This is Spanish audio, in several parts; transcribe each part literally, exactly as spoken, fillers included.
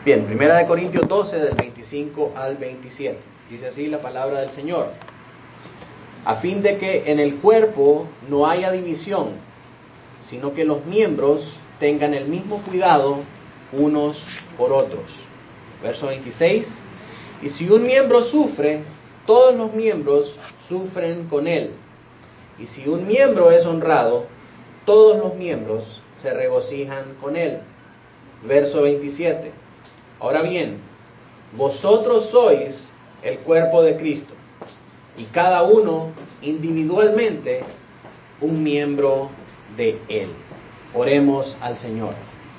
Bien, Primera de Corintios doce, del veinticinco al veintisiete. Dice así la palabra del Señor. A fin de que en el cuerpo no haya división, sino que los miembros tengan el mismo cuidado unos por otros. Verso veintiséis. Y si un miembro sufre, todos los miembros sufren con él. Y si un miembro es honrado, todos los miembros se regocijan con él. Verso veintisiete. Ahora bien, vosotros sois el cuerpo de Cristo, y cada uno individualmente un miembro de él. Oremos al Señor.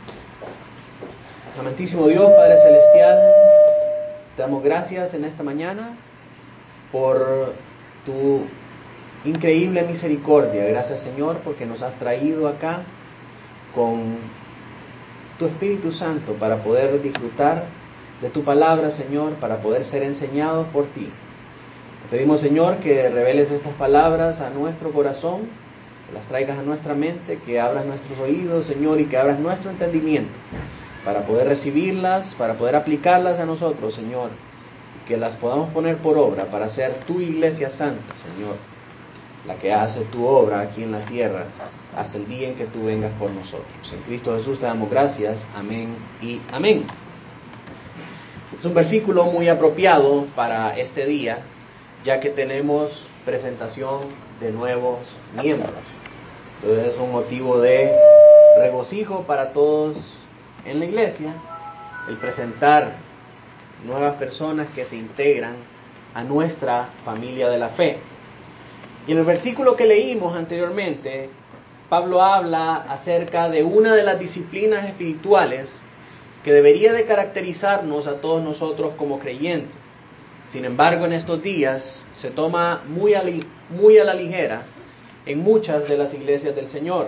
Amantísimo Dios, Padre Celestial, te damos gracias en esta mañana por tu increíble misericordia. Gracias, Señor, porque nos has traído acá con tu Espíritu Santo para poder disfrutar de tu palabra, Señor, para poder ser enseñados por ti. Te pedimos, Señor, que reveles estas palabras a nuestro corazón, que las traigas a nuestra mente, que abras nuestros oídos, Señor, y que abras nuestro entendimiento para poder recibirlas, para poder aplicarlas a nosotros, Señor, y que las podamos poner por obra para ser tu iglesia santa, Señor, la que hace tu obra aquí en la tierra hasta el día en que tú vengas por nosotros. En Cristo Jesús te damos gracias. Amén y amén. Es un versículo muy apropiado para este día, ya que tenemos presentación de nuevos miembros. Entonces es un motivo de regocijo para todos en la iglesia el presentar nuevas personas que se integran a nuestra familia de la fe. Y en el versículo que leímos anteriormente, Pablo habla acerca de una de las disciplinas espirituales que debería de caracterizarnos a todos nosotros como creyentes. Sin embargo, en estos días se toma muy a, li- muy a la ligera en muchas de las iglesias del Señor.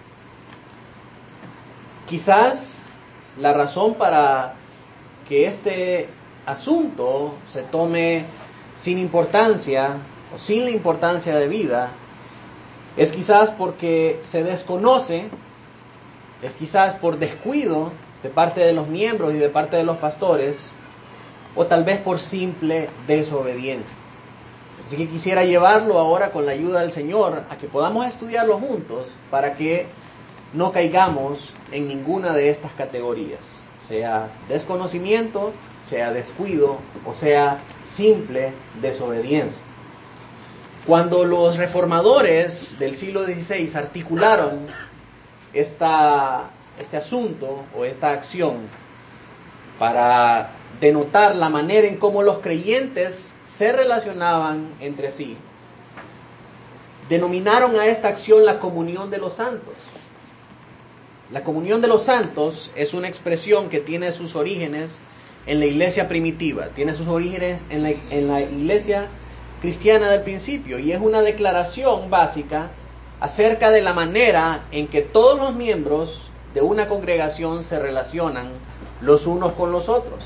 Quizás la razón para que este asunto se tome sin importancia o sin la importancia de vida es quizás porque se desconoce, es quizás por descuido de parte de los miembros y de parte de los pastores, o tal vez por simple desobediencia. Así que quisiera llevarlo ahora con la ayuda del Señor a que podamos estudiarlo juntos para que no caigamos en ninguna de estas categorías, sea desconocimiento, sea descuido o sea simple desobediencia. Cuando los reformadores del siglo dieciséis articularon esta, este asunto o esta acción para denotar la manera en cómo los creyentes se relacionaban entre sí, denominaron a esta acción la comunión de los santos. La comunión de los santos es una expresión que tiene sus orígenes en la iglesia primitiva, tiene sus orígenes en la, en la iglesia cristiana del principio, y es una declaración básica acerca de la manera en que todos los miembros de una congregación se relacionan los unos con los otros.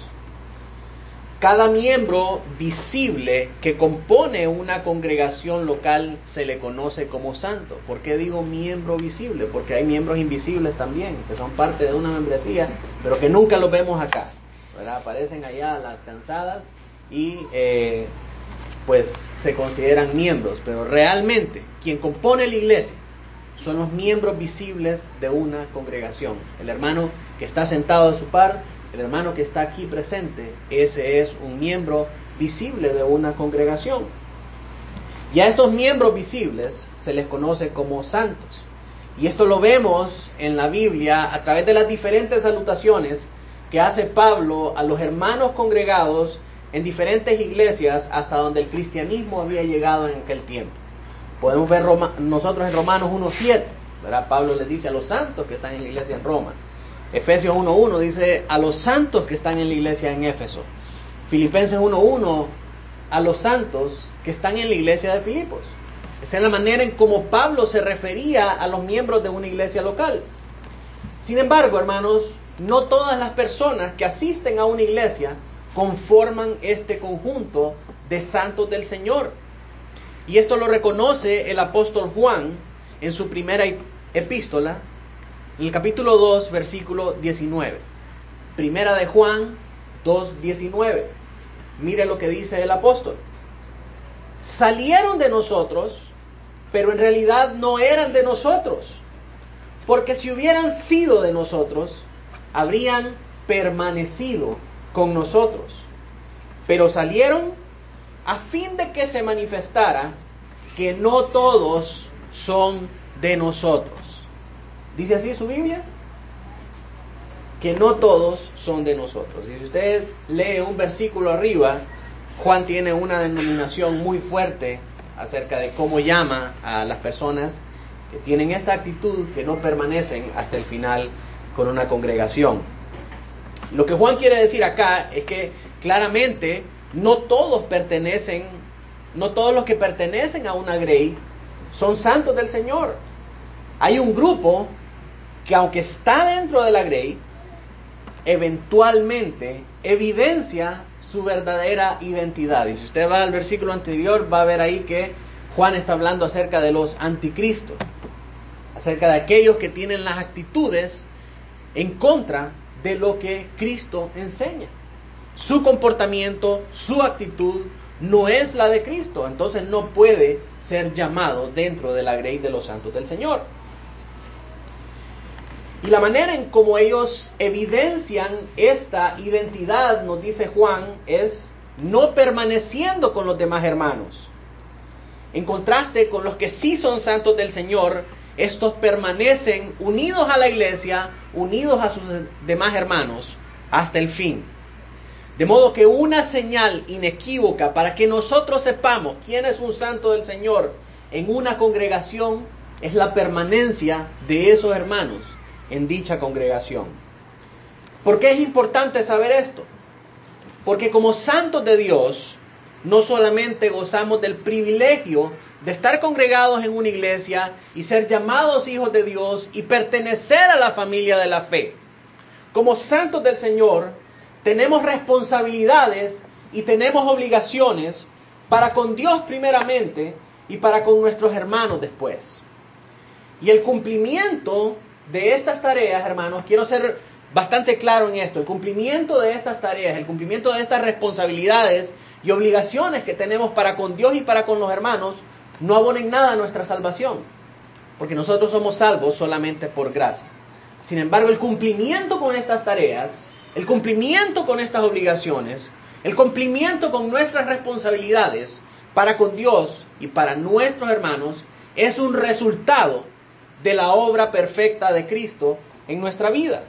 Cada miembro visible que compone una congregación local se le conoce como santo. ¿Por qué digo miembro visible? Porque hay miembros invisibles también, que son parte de una membresía, pero que nunca los vemos acá, ¿verdad? Aparecen allá las cansadas y eh, pues se consideran miembros, pero realmente quien compone la iglesia son los miembros visibles de una congregación. El hermano que está sentado a su par, el hermano que está aquí presente, ese es un miembro visible de una congregación. Y a estos miembros visibles se les conoce como santos. Y esto lo vemos en la Biblia a través de las diferentes salutaciones que hace Pablo a los hermanos congregados en diferentes iglesias hasta donde el cristianismo había llegado en aquel tiempo. Podemos ver Roma, nosotros en Romanos uno siete, ¿verdad? Pablo les dice a los santos que están en la iglesia en Roma. Efesios uno uno dice a los santos que están en la iglesia en Éfeso. Filipenses uno uno a los santos que están en la iglesia de Filipos. Esta es la manera en cómo Pablo se refería a los miembros de una iglesia local. Sin embargo, hermanos, no todas las personas que asisten a una iglesia conforman este conjunto de santos del Señor. Y esto lo reconoce el apóstol Juan en su primera epístola, en el capítulo dos, versículo diecinueve. Primera de Juan dos diecinueve. Mire lo que dice el apóstol. Salieron de nosotros, pero en realidad no eran de nosotros, porque si hubieran sido de nosotros, habrían permanecido con nosotros. Pero salieron a fin de que se manifestara que no todos son de nosotros. ¿Dice así su Biblia? Que no todos son de nosotros. Y si usted lee un versículo arriba, Juan tiene una denominación muy fuerte acerca de cómo llama a las personas que tienen esta actitud, que no permanecen hasta el final con una congregación. Lo que Juan quiere decir acá es que claramente no todos pertenecen, no todos los que pertenecen a una grey son santos del Señor. Hay un grupo que, aunque está dentro de la grey, eventualmente evidencia su verdadera identidad. Y si usted va al versículo anterior, va a ver ahí que Juan está hablando acerca de los anticristos, acerca de aquellos que tienen las actitudes en contra de lo que Cristo enseña. Su comportamiento, su actitud no es la de Cristo, entonces no puede ser llamado dentro de la grey de los santos del Señor. Y la manera en cómo ellos evidencian esta identidad, nos dice Juan, es no permaneciendo con los demás hermanos. En contraste con los que sí son santos del Señor, estos permanecen unidos a la iglesia, unidos a sus demás hermanos, hasta el fin. De modo que una señal inequívoca para que nosotros sepamos quién es un santo del Señor en una congregación es la permanencia de esos hermanos en dicha congregación. ¿Por qué es importante saber esto? Porque como santos de Dios, no solamente gozamos del privilegio de estar congregados en una iglesia y ser llamados hijos de Dios y pertenecer a la familia de la fe. Como santos del Señor, tenemos responsabilidades y tenemos obligaciones para con Dios primeramente y para con nuestros hermanos después. Y el cumplimiento de estas tareas, hermanos, quiero ser bastante claro en esto, el cumplimiento de estas tareas, el cumplimiento de estas responsabilidades y obligaciones que tenemos para con Dios y para con los hermanos, no abonen nada a nuestra salvación, porque nosotros somos salvos solamente por gracia. Sin embargo, el cumplimiento con estas tareas, el cumplimiento con estas obligaciones, el cumplimiento con nuestras responsabilidades para con Dios y para nuestros hermanos, es un resultado de la obra perfecta de Cristo en nuestra vida.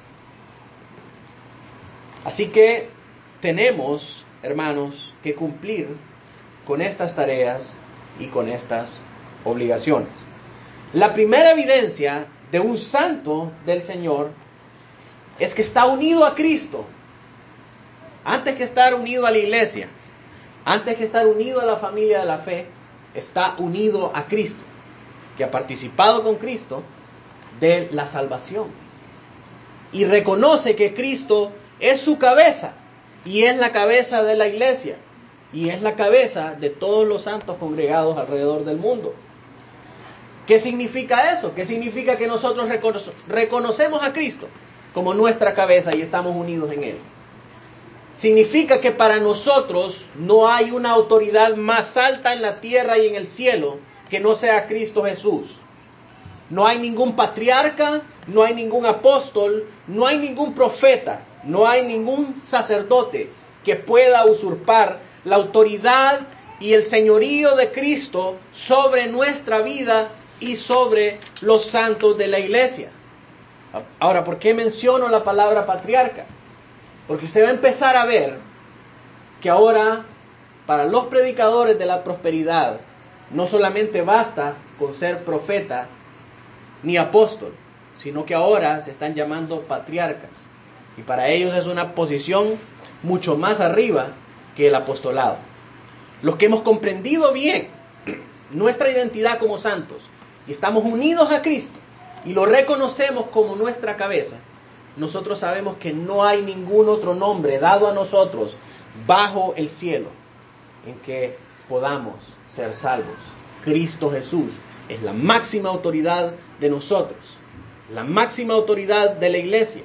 Así que tenemos, hermanos, que cumplir con estas tareas y con estas obligaciones. La primera evidencia de un santo del Señor es que está unido a Cristo. Antes que estar unido a la iglesia, antes que estar unido a la familia de la fe, está unido a Cristo, que ha participado con Cristo de la salvación. Y reconoce que Cristo es su cabeza, y es la cabeza de la iglesia, y es la cabeza de todos los santos congregados alrededor del mundo. ¿Qué significa eso? ¿Qué significa que nosotros recono- reconocemos a Cristo como nuestra cabeza y estamos unidos en Él? Significa que para nosotros no hay una autoridad más alta en la tierra y en el cielo que no sea Cristo Jesús. No hay ningún patriarca, no hay ningún apóstol, no hay ningún profeta, no hay ningún sacerdote que pueda usurpar la autoridad y el señorío de Cristo sobre nuestra vida y sobre los santos de la iglesia. Ahora, ¿por qué menciono la palabra patriarca? Porque usted va a empezar a ver que ahora, para los predicadores de la prosperidad, no solamente basta con ser profeta ni apóstol, sino que ahora se están llamando patriarcas. Y para ellos es una posición mucho más arriba que el apostolado. Los que hemos comprendido bien nuestra identidad como santos y estamos unidos a Cristo y lo reconocemos como nuestra cabeza, nosotros sabemos que no hay ningún otro nombre dado a nosotros bajo el cielo en que podamos ser salvos. Cristo Jesús es la máxima autoridad de nosotros, la máxima autoridad de la iglesia,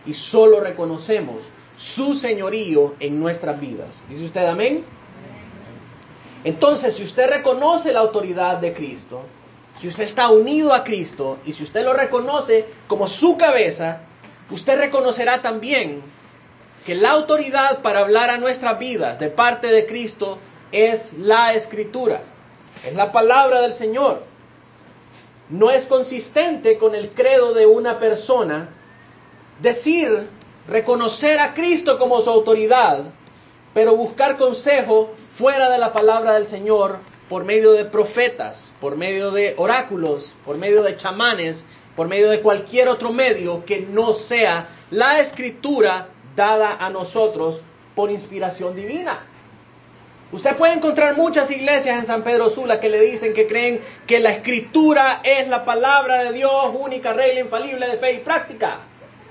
y solo reconocemos su señorío en nuestras vidas. ¿Dice usted amén? Entonces, si usted reconoce la autoridad de Cristo, si usted está unido a Cristo y si usted lo reconoce como su cabeza, usted reconocerá también que la autoridad para hablar a nuestras vidas de parte de Cristo es la Escritura, es la palabra del Señor. No es consistente con el credo de una persona decir, reconocer a Cristo como su autoridad, pero buscar consejo fuera de la palabra del Señor por medio de profetas, por medio de oráculos, por medio de chamanes, por medio de cualquier otro medio que no sea la Escritura dada a nosotros por inspiración divina. Usted puede encontrar muchas iglesias en San Pedro Sula que le dicen que creen que la Escritura es la palabra de Dios, única regla infalible de fe y práctica,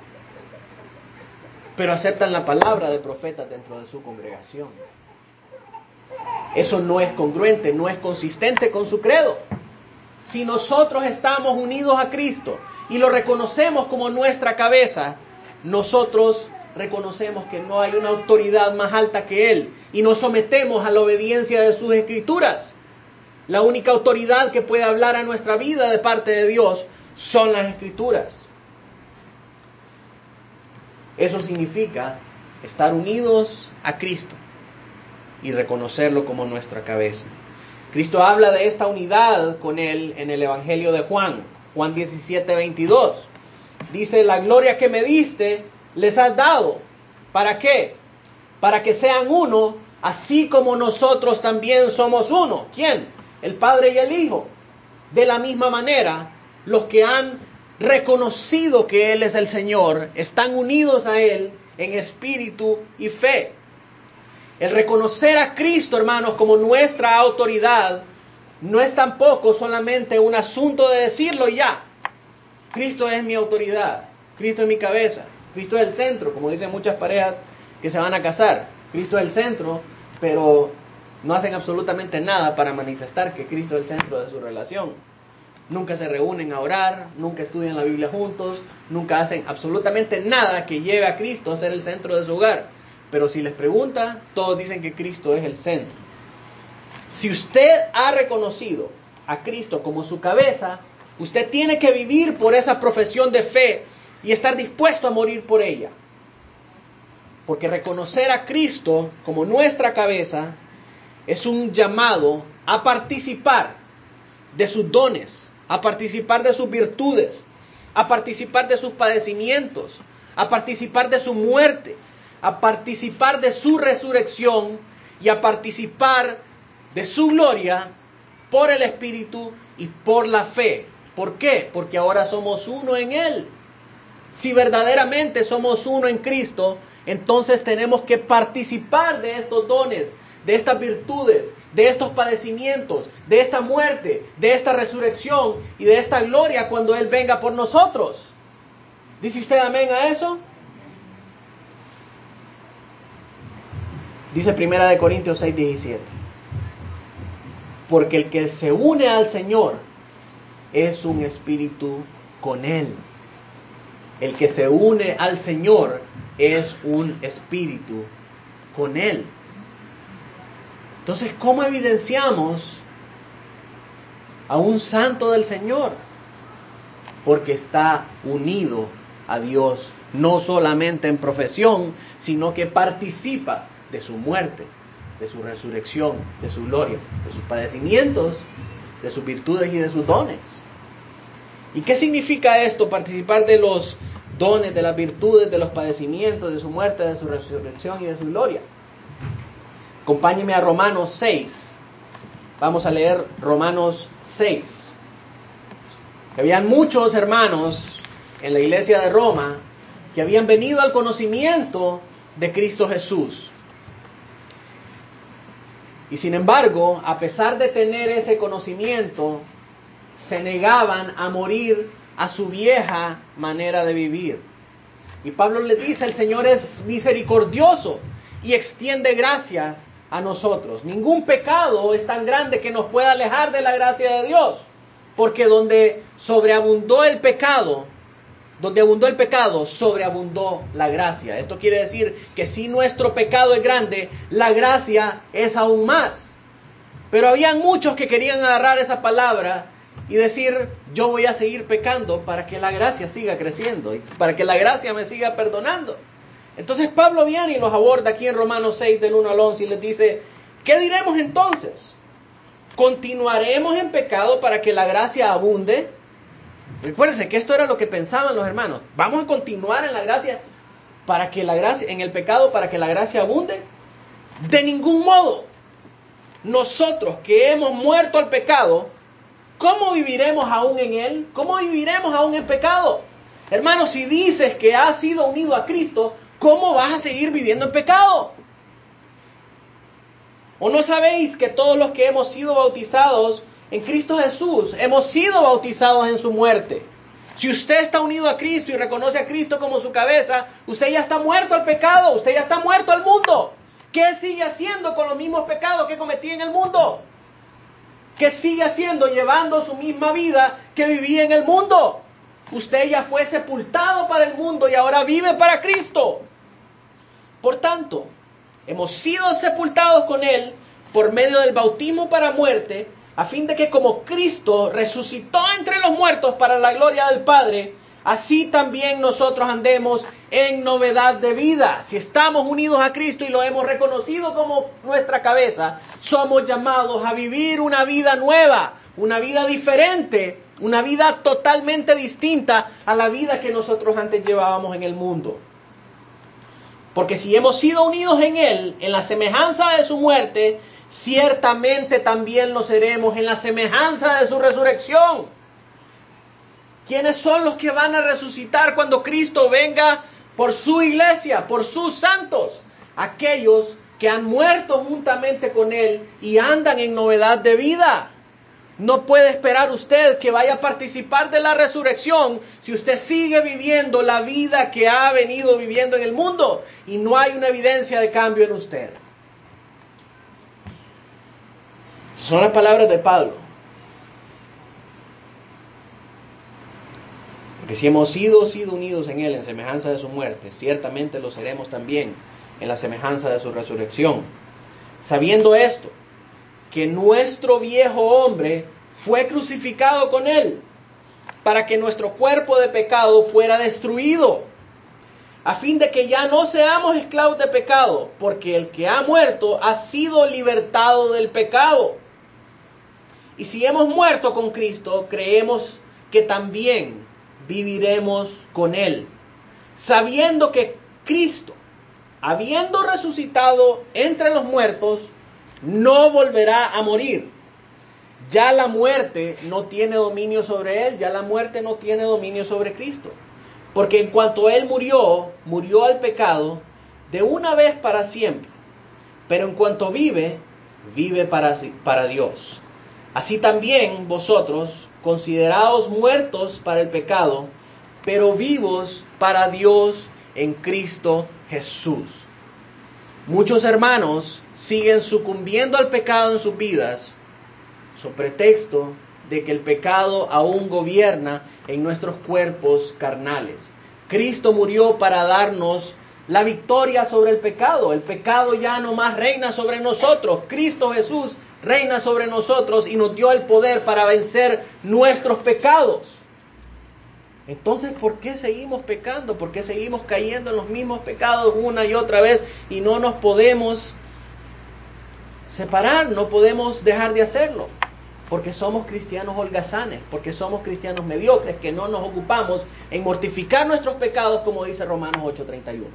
pero aceptan la palabra de profetas dentro de su congregación. Eso no es congruente, no es consistente con su credo. Si nosotros estamos unidos a Cristo y lo reconocemos como nuestra cabeza, nosotros reconocemos que no hay una autoridad más alta que Él y nos sometemos a la obediencia de sus Escrituras. La única autoridad que puede hablar a nuestra vida de parte de Dios son las Escrituras. Eso significa estar unidos a Cristo y reconocerlo como nuestra cabeza. Cristo habla de esta unidad con Él en el Evangelio de Juan, Juan diecisiete, veintidós. Dice, la gloria que me diste les has dado. ¿Para qué? Para que sean uno, así como nosotros también somos uno. ¿Quién? El Padre y el Hijo. De la misma manera, los que han reconocido que Él es el Señor, están unidos a Él en espíritu y fe. El reconocer a Cristo, hermanos, como nuestra autoridad, no es tampoco solamente un asunto de decirlo y ya. Cristo es mi autoridad, Cristo es mi cabeza, Cristo es el centro, como dicen muchas parejas que se van a casar. Cristo es el centro, pero no hacen absolutamente nada para manifestar que Cristo es el centro de su relación. Nunca se reúnen a orar, nunca estudian la Biblia juntos, nunca hacen absolutamente nada que lleve a Cristo a ser el centro de su hogar. Pero si les pregunta, todos dicen que Cristo es el centro. Si usted ha reconocido a Cristo como su cabeza, usted tiene que vivir por esa profesión de fe y estar dispuesto a morir por ella. Porque reconocer a Cristo como nuestra cabeza es un llamado a participar de sus dones, a participar de sus virtudes, a participar de sus padecimientos, a participar de su muerte, a participar de su resurrección y a participar de su gloria por el Espíritu y por la fe. ¿Por qué? Porque ahora somos uno en Él. Si verdaderamente somos uno en Cristo, entonces tenemos que participar de estos dones, de estas virtudes, de estos padecimientos, de esta muerte, de esta resurrección y de esta gloria cuando Él venga por nosotros. ¿Dice usted amén a eso? Dice Primera de Corintios seis, diecisiete. Porque el que se une al Señor es un espíritu con Él. El que se une al Señor es un espíritu con Él. Entonces, ¿cómo evidenciamos a un santo del Señor? Porque está unido a Dios, no solamente en profesión, sino que participa de su muerte, de su resurrección, de su gloria, de sus padecimientos, de sus virtudes y de sus dones. ¿Y qué significa esto? Participar de los dones, de las virtudes, de los padecimientos, de su muerte, de su resurrección y de su gloria. Acompáñeme a Romanos seis. Vamos a leer Romanos seis. Habían muchos hermanos en la iglesia de Roma que habían venido al conocimiento de Cristo Jesús. Y sin embargo, a pesar de tener ese conocimiento, se negaban a morir a su vieja manera de vivir. Y Pablo les dice, el Señor es misericordioso y extiende gracia a nosotros. Ningún pecado es tan grande que nos pueda alejar de la gracia de Dios, porque donde sobreabundó el pecado, donde abundó el pecado, sobreabundó la gracia. Esto quiere decir que si nuestro pecado es grande, la gracia es aún más. Pero habían muchos que querían agarrar esa palabra y decir, yo voy a seguir pecando para que la gracia siga creciendo, y para que la gracia me siga perdonando. Entonces Pablo viene y los aborda aquí en Romanos seis, del uno al once, y les dice, ¿qué diremos entonces? ¿Continuaremos en pecado para que la gracia abunde? Recuérdense que esto era lo que pensaban los hermanos. ¿Vamos a continuar en la gracia para que la gracia, en el pecado para que la gracia abunde? De ningún modo. Nosotros que hemos muerto al pecado, ¿cómo viviremos aún en él? ¿Cómo viviremos aún en pecado? Hermano, si dices que has sido unido a Cristo, ¿cómo vas a seguir viviendo en pecado? ¿O no sabéis que todos los que hemos sido bautizados en Cristo Jesús, hemos sido bautizados en su muerte? Si usted está unido a Cristo y reconoce a Cristo como su cabeza, usted ya está muerto al pecado, usted ya está muerto al mundo. ¿Qué sigue haciendo con los mismos pecados que cometía en el mundo? ¿Qué sigue haciendo llevando su misma vida que vivía en el mundo? Usted ya fue sepultado para el mundo y ahora vive para Cristo. Por tanto, hemos sido sepultados con Él por medio del bautismo para muerte, a fin de que como Cristo resucitó entre los muertos para la gloria del Padre, así también nosotros andemos en novedad de vida. Si estamos unidos a Cristo y lo hemos reconocido como nuestra cabeza, somos llamados a vivir una vida nueva, una vida diferente, una vida totalmente distinta a la vida que nosotros antes llevábamos en el mundo. Porque si hemos sido unidos en Él, en la semejanza de su muerte, ciertamente también lo seremos en la semejanza de su resurrección. ¿Quiénes son los que van a resucitar cuando Cristo venga por su iglesia, por sus santos? Aquellos que han muerto juntamente con Él y andan en novedad de vida. No puede esperar usted que vaya a participar de la resurrección si usted sigue viviendo la vida que ha venido viviendo en el mundo y no hay una evidencia de cambio en usted. Son las palabras de Pablo. Porque si hemos sido, sido unidos en Él en semejanza de su muerte, ciertamente lo seremos también en la semejanza de su resurrección. Sabiendo esto, que nuestro viejo hombre fue crucificado con Él, para que nuestro cuerpo de pecado fuera destruido, a fin de que ya no seamos esclavos de pecado, porque el que ha muerto ha sido libertado del pecado. Y si hemos muerto con Cristo, creemos que también viviremos con Él, sabiendo que Cristo, habiendo resucitado entre los muertos, no volverá a morir. Ya la muerte no tiene dominio sobre Él, ya la muerte no tiene dominio sobre Cristo. Porque en cuanto Él murió, murió al pecado de una vez para siempre. Pero en cuanto vive, vive para, para Dios. Así también vosotros, considerados muertos para el pecado, pero vivos para Dios en Cristo Jesús. Muchos hermanos siguen sucumbiendo al pecado en sus vidas, sobre pretexto de que el pecado aún gobierna en nuestros cuerpos carnales. Cristo murió para darnos la victoria sobre el pecado. El pecado ya no más reina sobre nosotros. Cristo Jesús reina sobre nosotros y nos dio el poder para vencer nuestros pecados. Entonces, ¿por qué seguimos pecando? ¿Por qué seguimos cayendo en los mismos pecados una y otra vez y no nos podemos separar, no podemos dejar de hacerlo? Porque somos cristianos holgazanes, porque somos cristianos mediocres, que no nos ocupamos en mortificar nuestros pecados, como dice Romanos ocho treinta y uno.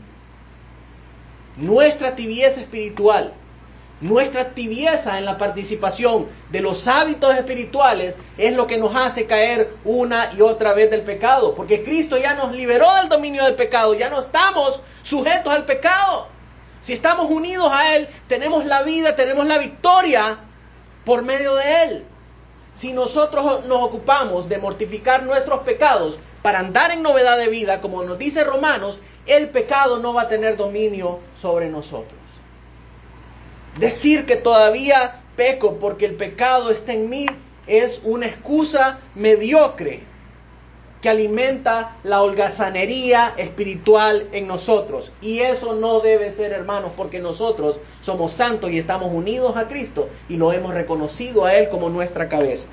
Nuestra tibieza espiritual, nuestra tibieza en la participación de los hábitos espirituales es lo que nos hace caer una y otra vez del pecado. Porque Cristo ya nos liberó del dominio del pecado, ya no estamos sujetos al pecado. Si estamos unidos a Él, tenemos la vida, tenemos la victoria por medio de Él. Si nosotros nos ocupamos de mortificar nuestros pecados para andar en novedad de vida, como nos dice Romanos, el pecado no va a tener dominio sobre nosotros. Decir que todavía peco porque el pecado está en mí es una excusa mediocre que alimenta la holgazanería espiritual en nosotros. Y eso no debe ser, hermanos, porque nosotros somos santos y estamos unidos a Cristo y lo hemos reconocido a Él como nuestra cabeza.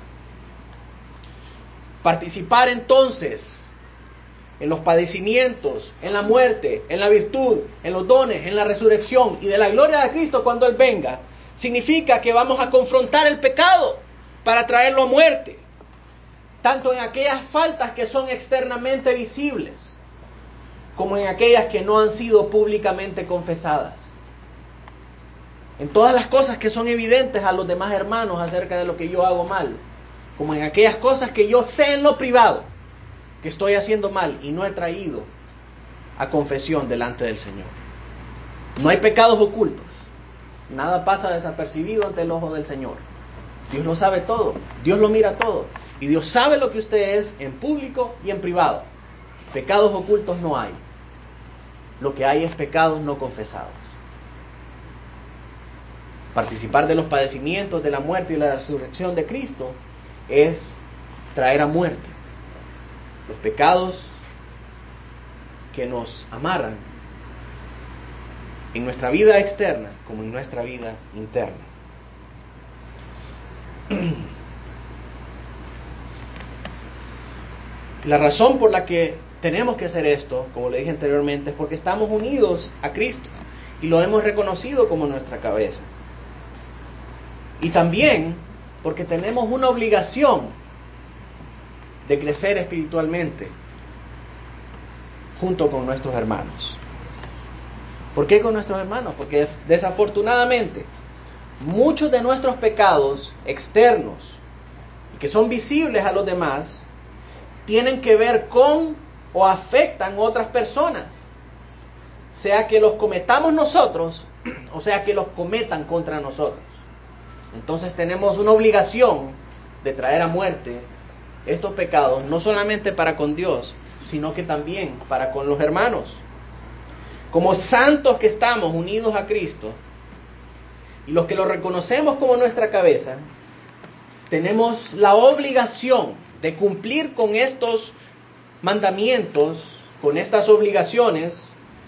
Participar entonces en los padecimientos, en la muerte, en la virtud, en los dones, en la resurrección y de la gloria de Cristo cuando Él venga, significa que vamos a confrontar el pecado para traerlo a muerte, tanto en aquellas faltas que son externamente visibles, como en aquellas que no han sido públicamente confesadas. En todas las cosas que son evidentes a los demás hermanos acerca de lo que yo hago mal, como en aquellas cosas que yo sé en lo privado que estoy haciendo mal y no he traído a confesión delante del Señor. No hay pecados ocultos. Nada pasa desapercibido ante el ojo del Señor. Dios lo sabe todo. Dios lo mira todo. Y Dios sabe lo que usted es en público y en privado. Pecados ocultos no hay. Lo que hay es pecados no confesados. Participar de los padecimientos, de la muerte y la resurrección de Cristo es traer a muerte los pecados que nos amarran en nuestra vida externa como en nuestra vida interna. La razón por la que tenemos que hacer esto, como le dije anteriormente, es porque estamos unidos a Cristo y lo hemos reconocido como nuestra cabeza. Y también porque tenemos una obligación de crecer espiritualmente junto con nuestros hermanos. ¿Por qué con nuestros hermanos? Porque desafortunadamente muchos de nuestros pecados externos y que son visibles a los demás tienen que ver con o afectan a otras personas, sea que los cometamos nosotros o sea que los cometan contra nosotros. Entonces tenemos una obligación de traer a muerte estos pecados, no solamente para con Dios, sino que también para con los hermanos. Como santos que estamos unidos a Cristo, y los que lo reconocemos como nuestra cabeza, tenemos la obligación de cumplir con estos mandamientos, con estas obligaciones,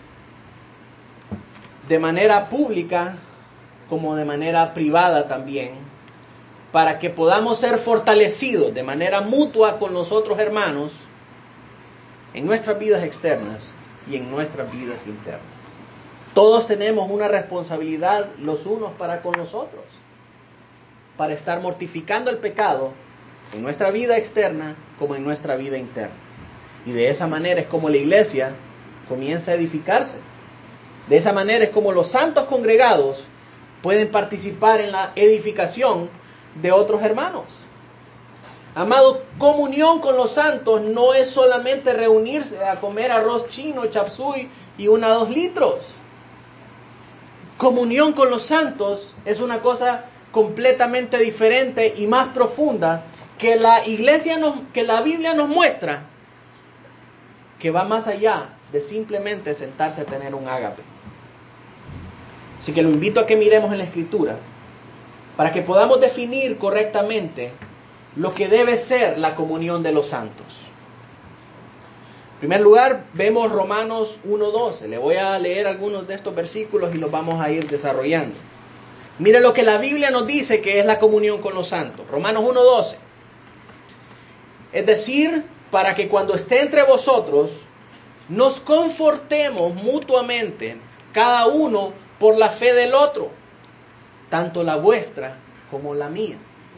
de manera pública como de manera privada también, para que podamos ser fortalecidos de manera mutua con los otros hermanos en nuestras vidas externas y en nuestras vidas internas. Todos tenemos una responsabilidad los unos para con los otros, para estar mortificando el pecado en nuestra vida externa como en nuestra vida interna. Y de esa manera es como la iglesia comienza a edificarse. De esa manera es como los santos congregados pueden participar en la edificación de otros hermanos. Amado, comunión con los santos no es solamente reunirse a comer arroz chino, chap suey y una dos litros. Comunión con los santos es una cosa completamente diferente y más profunda que la iglesia nos, que la Biblia nos muestra, que va más allá de simplemente sentarse a tener un ágape. Así que lo invito a que miremos en la Escritura para que podamos definir correctamente lo que debe ser la comunión de los santos. En primer lugar, vemos Romanos uno doce. Le voy a leer algunos de estos versículos y los vamos a ir desarrollando. Mire lo que la Biblia nos dice que es la comunión con los santos. Romanos uno doce. Es decir, para que cuando esté entre vosotros, nos confortemos mutuamente, cada uno por la fe del otro, tanto la vuestra como la mía.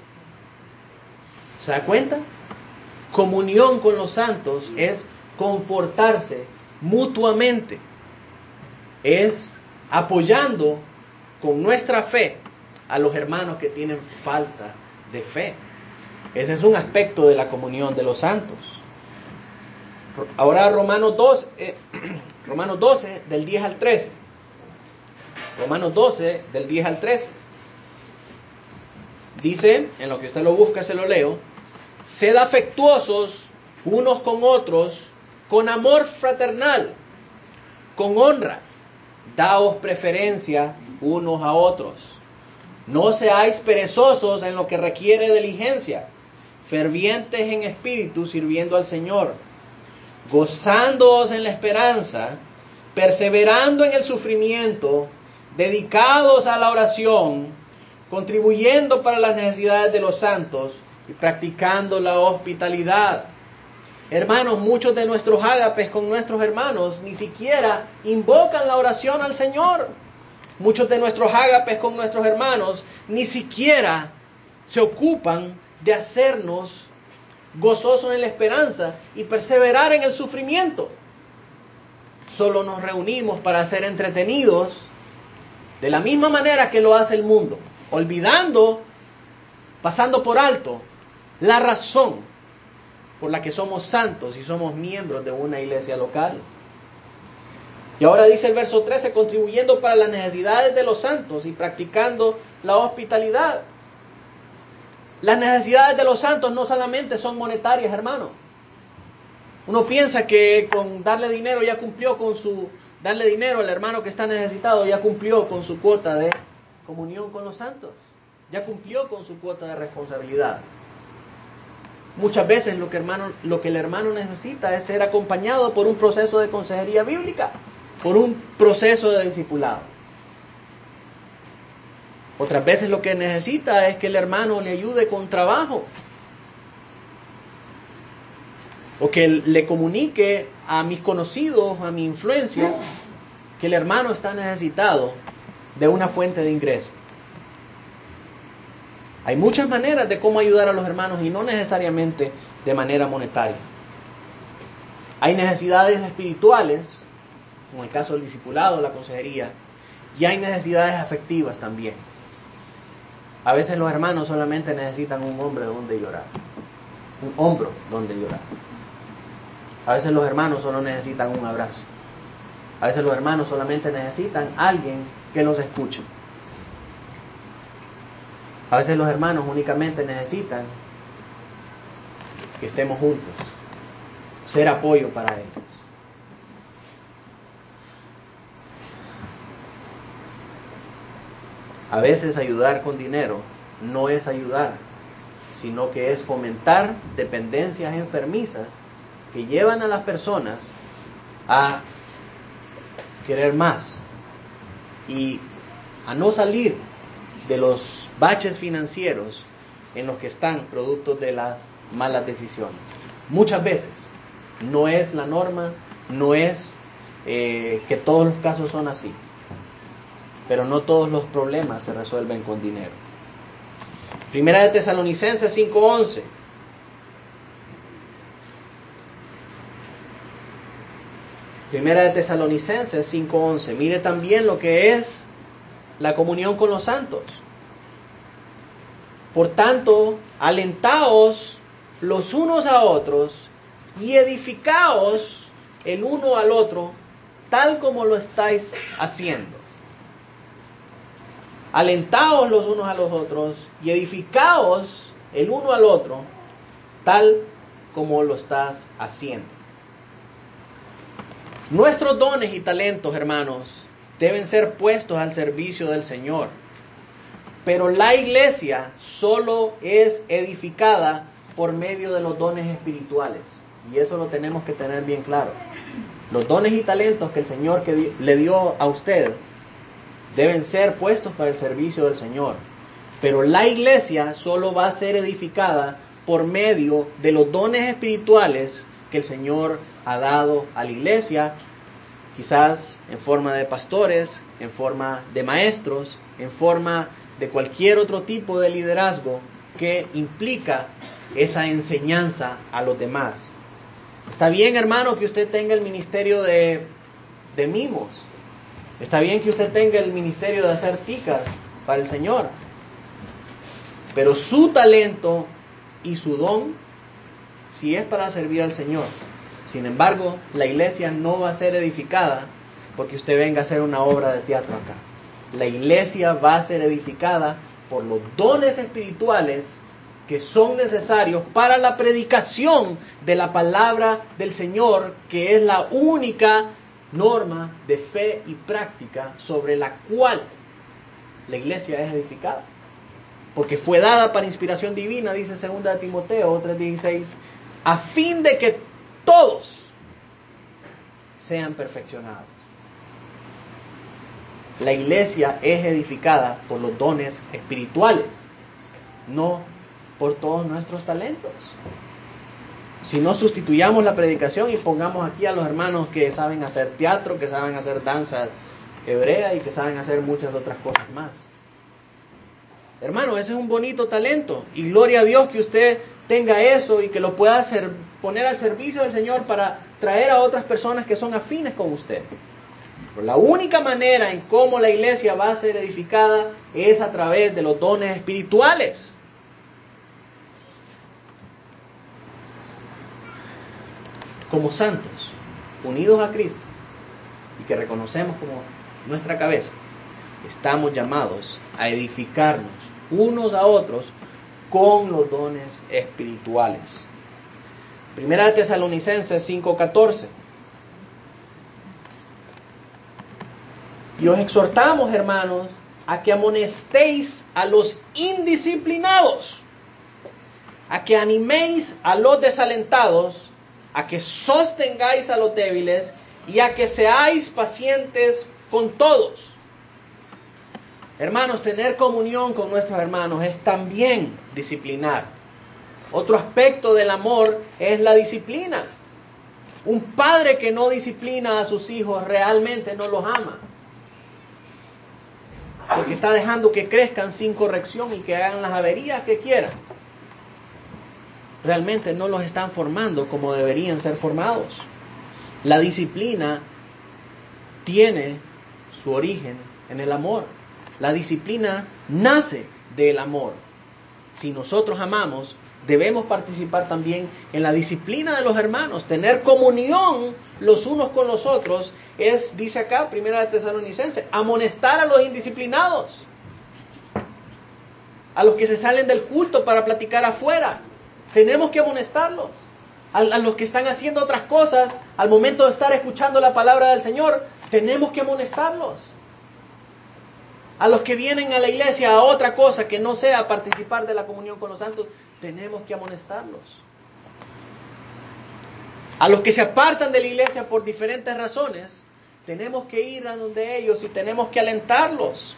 ¿Se da cuenta? Comunión con los santos es confortarse mutuamente. Es apoyando con nuestra fe a los hermanos que tienen falta de fe. Ese es un aspecto de la comunión de los santos. Ahora Romanos doce, eh, Romanos doce del diez al trece. Romanos doce del diez al trece. Dice, en lo que usted lo busca se lo leo: sed afectuosos unos con otros con amor fraternal, con honra, daos preferencia unos a otros. No seáis perezosos en lo que requiere diligencia, fervientes en espíritu, sirviendo al Señor. gozándoos en la esperanza, perseverando en el sufrimiento, dedicados a la oración, contribuyendo para las necesidades de los santos y practicando la hospitalidad. Hermanos, muchos de nuestros ágapes con nuestros hermanos ni siquiera invocan la oración al Señor. Muchos de nuestros ágapes con nuestros hermanos ni siquiera se ocupan de hacernos gozosos en la esperanza y perseverar en el sufrimiento. Solo nos reunimos para ser entretenidos de la misma manera que lo hace el mundo, olvidando, pasando por alto, la razón por la que somos santos y somos miembros de una iglesia local. Y ahora dice el verso trece, contribuyendo para las necesidades de los santos y practicando la hospitalidad. Las necesidades de los santos no solamente son monetarias, hermano. Uno piensa que con darle dinero ya cumplió con su, darle dinero al hermano que está necesitado, ya cumplió con su cuota de comunión con los santos. Ya cumplió con su cuota de responsabilidad. Muchas veces lo que, hermano, lo que el hermano necesita es ser acompañado por un proceso de consejería bíblica, por un proceso de discipulado. Otras veces lo que necesita es que el hermano le ayude con trabajo, o que le comunique a mis conocidos, a mi influencia, que el hermano está necesitado de una fuente de ingreso. Hay muchas maneras de cómo ayudar a los hermanos y no necesariamente de manera monetaria. Hay necesidades espirituales, como el caso del discipulado, la consejería, y hay necesidades afectivas también. A veces los hermanos solamente necesitan un hombre donde llorar, un hombro donde llorar. A veces los hermanos solo necesitan un abrazo. A veces los hermanos solamente necesitan alguien que los escuche. A veces los hermanos únicamente necesitan que estemos juntos, ser apoyo para ellos. A veces ayudar con dinero no es ayudar, sino que es fomentar dependencias enfermizas que llevan a las personas a querer más y a no salir de los baches financieros en los que están producto de las malas decisiones. Muchas veces no es la norma, no es eh, que todos los casos son así, pero no todos los problemas se resuelven con dinero. Primera de Tesalonicenses cinco once. Primera de Tesalonicenses cinco once. Mire también lo que es la comunión con los santos. Por tanto, alentaos los unos a otros y edificaos el uno al otro, tal como lo estáis haciendo. Alentaos los unos a los otros y edificaos el uno al otro, tal como lo estás haciendo. Nuestros dones y talentos, hermanos, deben ser puestos al servicio del Señor. Pero la iglesia solo es edificada por medio de los dones espirituales. Y eso lo tenemos que tener bien claro. Los dones y talentos que el Señor que le dio a usted deben ser puestos para el servicio del Señor. Pero la iglesia solo va a ser edificada por medio de los dones espirituales que el Señor ha dado a la iglesia, quizás en forma de pastores, en forma de maestros, en forma de cualquier otro tipo de liderazgo que implica esa enseñanza a los demás. Está bien, hermano, que usted tenga el ministerio de, de mimos. Está bien que usted tenga el ministerio de hacer ticas para el Señor. Pero su talento y su don, si es para servir al Señor. Sin embargo, la iglesia no va a ser edificada porque usted venga a hacer una obra de teatro acá. La iglesia va a ser edificada por los dones espirituales que son necesarios para la predicación de la palabra del Señor, que es la única norma de fe y práctica sobre la cual la iglesia es edificada. Porque fue dada para inspiración divina, dice segunda de Timoteo tres dieciséis, a fin de que todos sean perfeccionados. La iglesia es edificada por los dones espirituales, no por todos nuestros talentos. Si no, sustituyamos la predicación y pongamos aquí a los hermanos que saben hacer teatro, que saben hacer danza hebrea y que saben hacer muchas otras cosas más. Hermano, ese es un bonito talento y gloria a Dios que usted tenga eso y que lo pueda hacer, poner al servicio del Señor para traer a otras personas que son afines con usted. Pero la única manera en cómo la iglesia va a ser edificada es a través de los dones espirituales. Como santos, unidos a Cristo y que reconocemos como nuestra cabeza, estamos llamados a edificarnos unos a otros con los dones espirituales. Primera de Tesalonicenses cinco catorce. Y os exhortamos, hermanos, a que amonestéis a los indisciplinados, a que animéis a los desalentados, a que sostengáis a los débiles y a que seáis pacientes con todos. Hermanos, tener comunión con nuestros hermanos es también disciplinar. Otro aspecto del amor es la disciplina. Un padre que no disciplina a sus hijos realmente no los ama, porque está dejando que crezcan sin corrección y que hagan las averías que quieran. Realmente no los están formando como deberían ser formados. La disciplina tiene su origen en el amor. La disciplina nace del amor. Si nosotros amamos, debemos participar también en la disciplina de los hermanos. Tener comunión los unos con los otros es, dice acá, Primera de Tesalonicenses, amonestar a los indisciplinados, a los que se salen del culto para platicar afuera. Tenemos que amonestarlos. A, a los que están haciendo otras cosas, al momento de estar escuchando la palabra del Señor, tenemos que amonestarlos. A los que vienen a la iglesia a otra cosa que no sea participar de la comunión con los santos, tenemos que amonestarlos. A los que se apartan de la iglesia por diferentes razones, tenemos que ir a donde ellos y tenemos que alentarlos.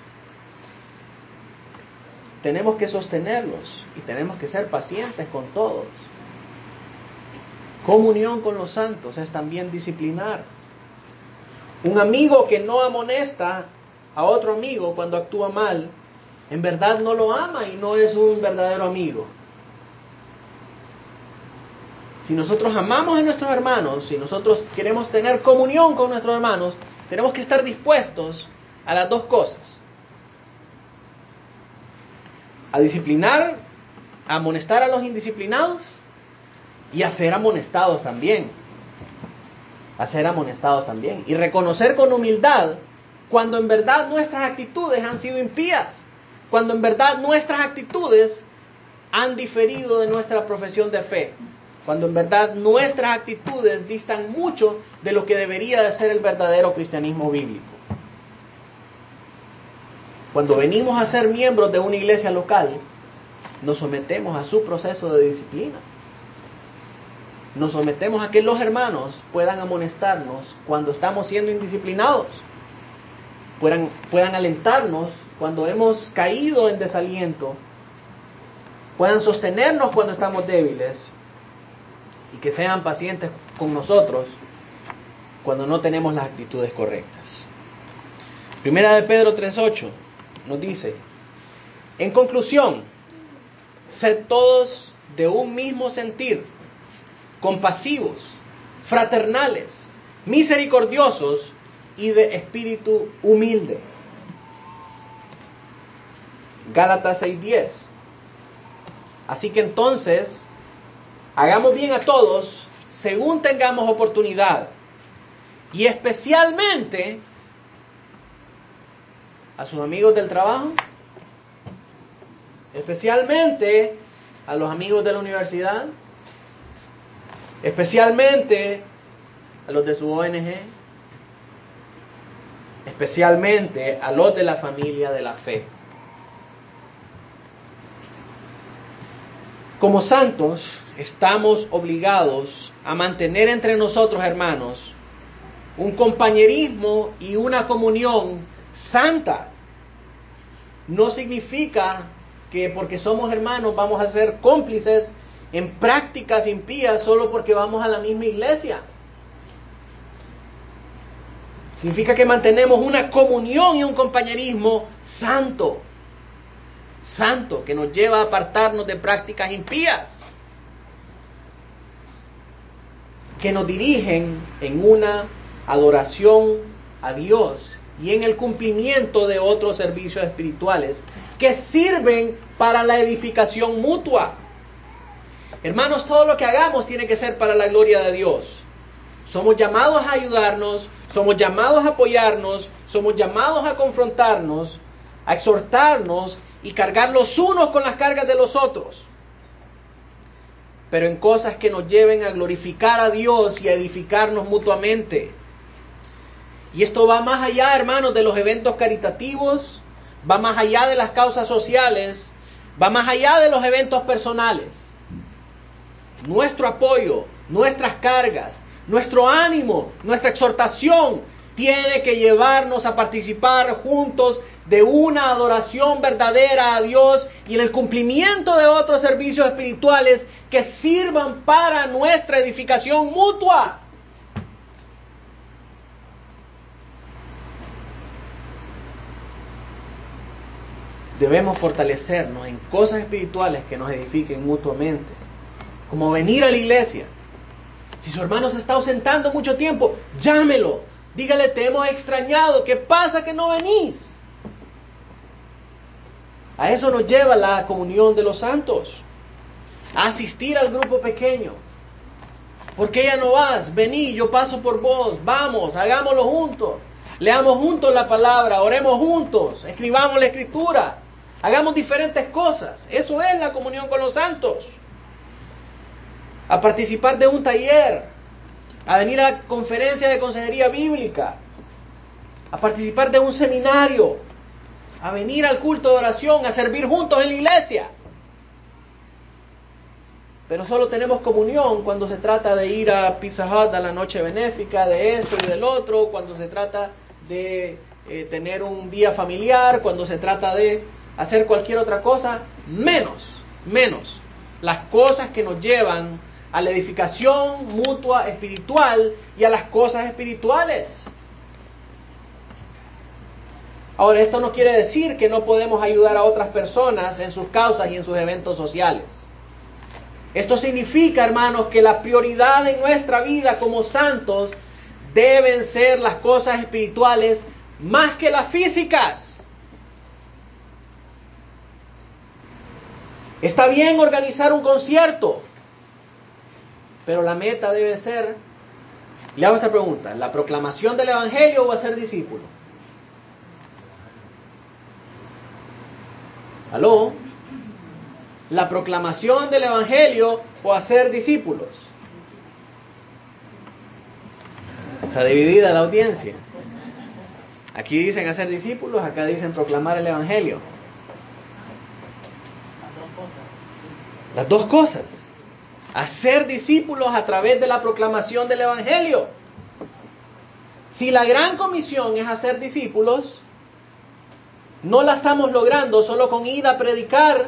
Tenemos que sostenerlos y tenemos que ser pacientes con todos. Comunión con los santos es también disciplinar. Un amigo que no amonesta a otro amigo cuando actúa mal, en verdad no lo ama y no es un verdadero amigo. Si nosotros amamos a nuestros hermanos, si nosotros queremos tener comunión con nuestros hermanos, tenemos que estar dispuestos a las dos cosas. A disciplinar, a amonestar a los indisciplinados y a ser amonestados también. A ser amonestados también. Y reconocer con humildad cuando en verdad nuestras actitudes han sido impías, cuando en verdad nuestras actitudes han diferido de nuestra profesión de fe, cuando en verdad nuestras actitudes distan mucho de lo que debería de ser el verdadero cristianismo bíblico. Cuando venimos a ser miembros de una iglesia local, nos sometemos a su proceso de disciplina. Nos sometemos a que los hermanos puedan amonestarnos cuando estamos siendo indisciplinados. Puedan, puedan alentarnos cuando hemos caído en desaliento, puedan sostenernos cuando estamos débiles y que sean pacientes con nosotros cuando no tenemos las actitudes correctas. Primera de Pedro tres ocho nos dice: en conclusión, sed todos de un mismo sentir, compasivos, fraternales, misericordiosos y de espíritu humilde. Gálatas seis diez. Así que entonces, hagamos bien a todos según tengamos oportunidad, y especialmente a sus amigos del trabajo, especialmente a los amigos de la universidad, especialmente a los de su O N G, especialmente a los de la familia de la fe. Como santos, estamos obligados a mantener entre nosotros, hermanos, un compañerismo y una comunión santa. No significa que porque somos hermanos vamos a ser cómplices en prácticas impías solo porque vamos a la misma iglesia. Significa que mantenemos una comunión y un compañerismo santo. Santo, que nos lleva a apartarnos de prácticas impías, que nos dirigen en una adoración a Dios y en el cumplimiento de otros servicios espirituales que sirven para la edificación mutua. Hermanos, todo lo que hagamos tiene que ser para la gloria de Dios. Somos llamados a ayudarnos, somos llamados a apoyarnos, somos llamados a confrontarnos, a exhortarnos y cargar los unos con las cargas de los otros. Pero en cosas que nos lleven a glorificar a Dios y a edificarnos mutuamente. Y esto va más allá, hermanos, de los eventos caritativos, va más allá de las causas sociales, va más allá de los eventos personales. Nuestro apoyo, nuestras cargas, nuestro ánimo, nuestra exhortación tiene que llevarnos a participar juntos de una adoración verdadera a Dios y en el cumplimiento de otros servicios espirituales que sirvan para nuestra edificación mutua. Debemos fortalecernos en cosas espirituales que nos edifiquen mutuamente, como venir a la iglesia. Si su hermano se está ausentando mucho tiempo, llámelo, dígale: te hemos extrañado, ¿qué pasa que no venís? A eso nos lleva la comunión de los santos, a asistir al grupo pequeño. ¿Por qué ya no vas? Vení, yo paso por vos, vamos, hagámoslo juntos, leamos juntos la palabra, oremos juntos, escribamos la escritura, hagamos diferentes cosas. Eso es la comunión con los santos. A participar de un taller, a venir a la conferencia de consejería bíblica, a participar de un seminario, a venir al culto de oración, a servir juntos en la iglesia. Pero solo tenemos comunión cuando se trata de ir a Pizza Hut a la noche benéfica, de esto y del otro, cuando se trata de eh, tener un día familiar, cuando se trata de hacer cualquier otra cosa, menos, menos las cosas que nos llevan a la edificación mutua espiritual y a las cosas espirituales. Ahora, esto no quiere decir que no podemos ayudar a otras personas en sus causas y en sus eventos sociales. Esto significa, hermanos, que la prioridad en nuestra vida como santos deben ser las cosas espirituales más que las físicas. Está bien organizar un concierto, pero la meta debe ser, le hago esta pregunta: ¿la proclamación del evangelio o hacer discípulos? ¿Aló? ¿La proclamación del evangelio o hacer discípulos? Está dividida la audiencia. Aquí dicen hacer discípulos, acá dicen proclamar el evangelio. Las dos cosas. Hacer discípulos a través de la proclamación del evangelio. Si la gran comisión es hacer discípulos, no la estamos logrando solo con ir a predicar,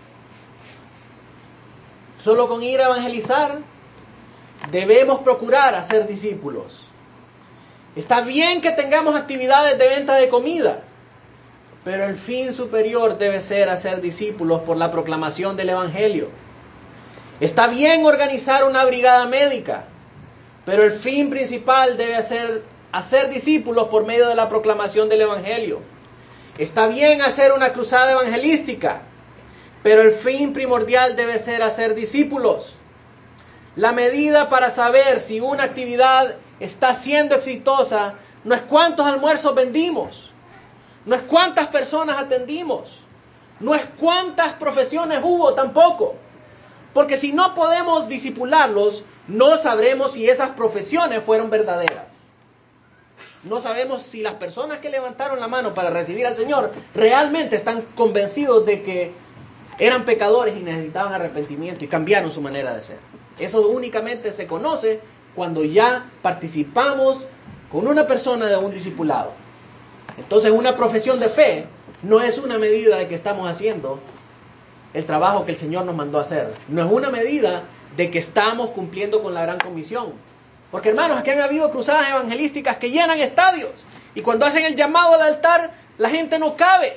solo con ir a evangelizar. Debemos procurar hacer discípulos. Está bien que tengamos actividades de venta de comida, pero el fin superior debe ser hacer discípulos por la proclamación del evangelio. Está bien organizar una brigada médica, pero el fin principal debe ser hacer discípulos por medio de la proclamación del evangelio. Está bien hacer una cruzada evangelística, pero el fin primordial debe ser hacer discípulos. La medida para saber si una actividad está siendo exitosa no es cuántos almuerzos vendimos, no es cuántas personas atendimos, no es cuántas profesiones hubo tampoco. Porque si no podemos discipularlos, no sabremos si esas profesiones fueron verdaderas. No sabemos si las personas que levantaron la mano para recibir al Señor realmente están convencidos de que eran pecadores y necesitaban arrepentimiento y cambiaron su manera de ser. Eso únicamente se conoce cuando ya participamos con una persona de un discipulado. Entonces una profesión de fe no es una medida de que estamos haciendo el trabajo que el Señor nos mandó a hacer. No es una medida de que estamos cumpliendo con la gran comisión. Porque hermanos, aquí han habido cruzadas evangelísticas que llenan estadios. Y cuando hacen el llamado al altar, la gente no cabe.